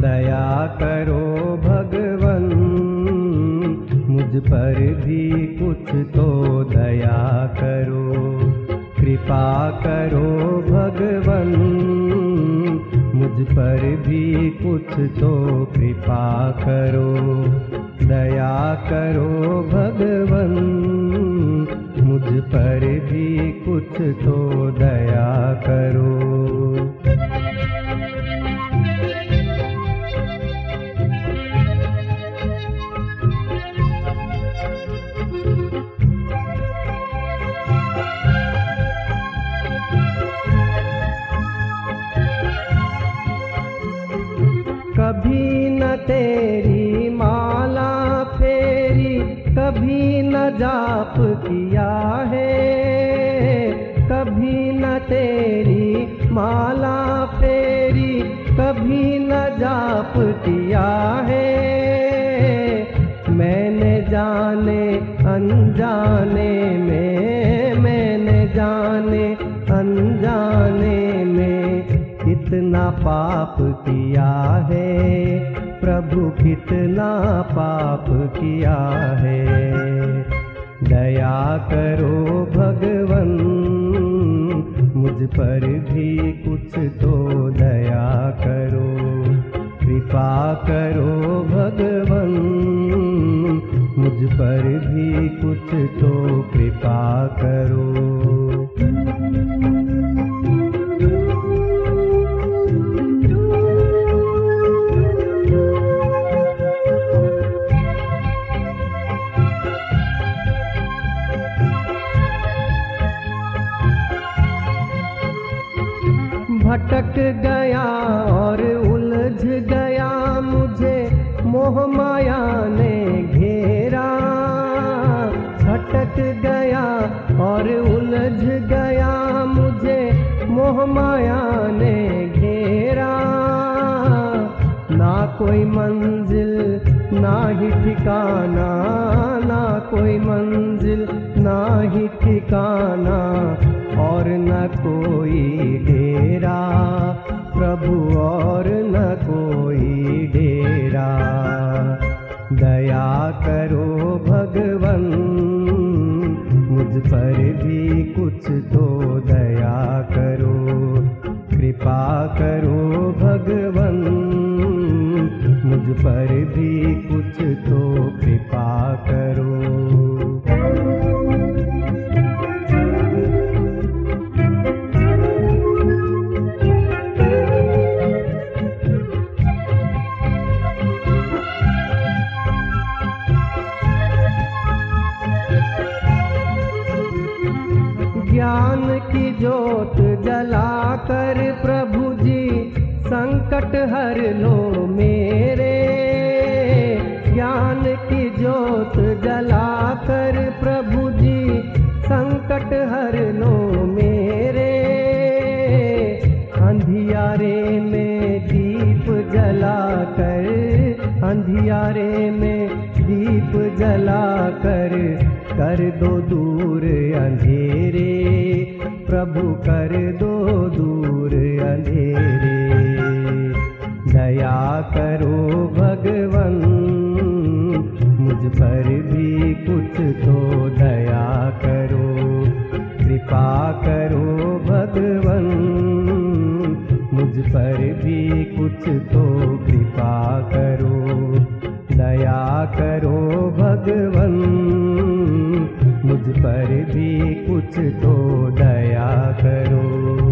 दया करो भगवन, मुझ पर भी कुछ तो दया करो। कृपा करो भगवन, मुझ पर भी कुछ तो कृपा करो। दया करो भगवन, मुझ पर भी कुछ तो दया करो। कभी न तेरी माला फेरी, कभी न जाप किया है। कभी न तेरी माला फेरी, कभी न जाप किया है। मैंने जाने अनजाने में, मैंने जाने अनजाने में कितना पाप किया है। प्रभु कितना पाप किया है। दया करो भगवन, मुझ पर भी कुछ तो दया करो। कृपा करो भगवन, मुझ पर भी कुछ तो कृपा करो। भटक गया और उलझ गया मुझे मोह माया ने घेरा। भटक गया और उलझ गया मुझे मोह माया ने घेरा। ना कोई मंजिल ना ही ठिकाना, ना कोई मंजिल ना ही ठिकाना, और न कोई डेरा प्रभु, और न कोई डेरा। दया करो भगवन, मुझ पर भी कुछ तो दया करो। कृपा करो भगवन, मुझ पर भी कुछ तो कृपा करो। ज्ञान की ज्योत जलाकर प्रभु जी संकट हर लो मेरे। ज्ञान की ज्योत जलाकर प्रभु जी संकट हर लो मेरे। अंधियारे में दीप जलाकर, अंधियारे में दीप जलाकर कर दो दूर अंधेरे। प्रभु कर दो दूर अंधेरे। दया करो भगवन, मुझ पर भी कुछ तो दया करो। कृपा करो भगवन, मुझ पर भी कुछ तो कृपा करो। दया करो भगवन, मुझ पर भी कुछ तो दया करो।